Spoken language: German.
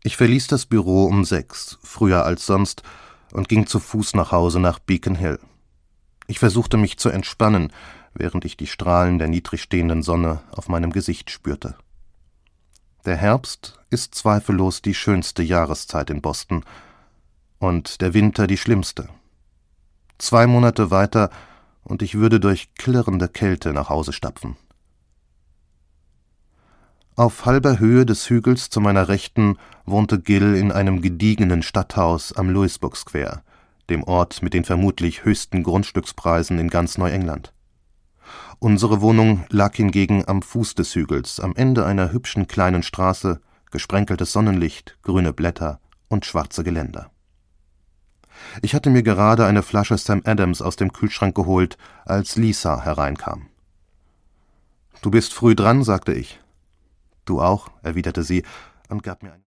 Ich verließ das Büro um 6, früher als sonst, und ging zu Fuß nach Hause nach Beacon Hill. Ich versuchte mich zu entspannen, während ich die Strahlen der niedrig stehenden Sonne auf meinem Gesicht spürte. Der Herbst ist zweifellos die schönste Jahreszeit in Boston und der Winter die schlimmste. 2 Monate weiter und ich würde durch klirrende Kälte nach Hause stapfen. Auf halber Höhe des Hügels zu meiner Rechten wohnte Gill in einem gediegenen Stadthaus am Louisbourg Square, dem Ort mit den vermutlich höchsten Grundstückspreisen in ganz Neuengland. Unsere Wohnung lag hingegen am Fuß des Hügels, am Ende einer hübschen kleinen Straße, gesprenkeltes Sonnenlicht, grüne Blätter und schwarze Geländer. Ich hatte mir gerade eine Flasche Sam Adams aus dem Kühlschrank geholt, als Lisa hereinkam. »Du bist früh dran«, sagte ich. »Du auch«, erwiderte sie und gab mir ein